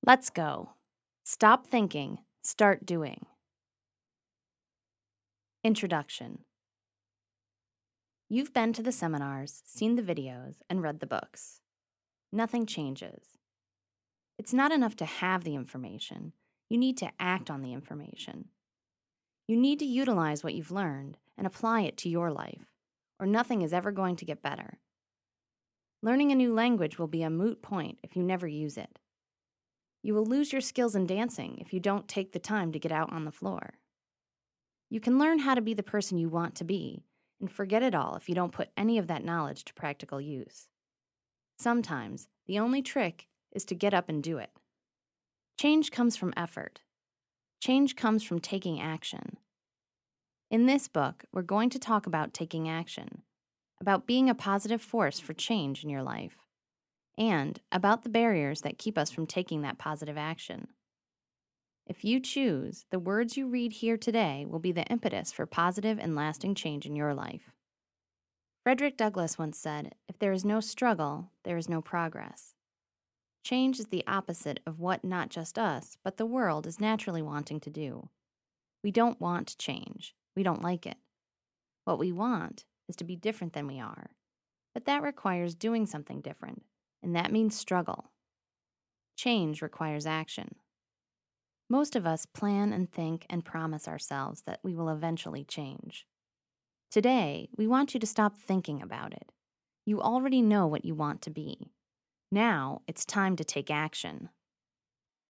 Let's go. Stop thinking, start doing. Introduction. You've been to the seminars, seen the videos, and read the books. Nothing changes. It's not enough to have the information. You need to act on the information. You need to utilize what you've learned and apply it to your life, or nothing is ever going to get better. Learning a new language will be a moot point if you never use it. You will lose your skills in dancing if you don't take the time to get out on the floor. You can learn how to be the person you want to be and forget it all if you don't put any of that knowledge to practical use. Sometimes the only trick is to get up and do it. Change comes from effort. Change comes from taking action. In this book, we're going to talk about taking action, about being a positive force for change in your life, and about the barriers that keep us from taking that positive action. If you choose, the words you read here today will be the impetus for positive and lasting change in your life. Frederick Douglass once said, "If there is no struggle, there is no progress." Change is the opposite of what not just us, but the world is naturally wanting to do. We don't want change. We don't like it. What we want is to be different than we are. But that requires doing something different, and that means struggle. Change requires action. Most of us plan and think and promise ourselves that we will eventually change. Today, we want you to stop thinking about it. You already know what you want to be. Now, it's time to take action.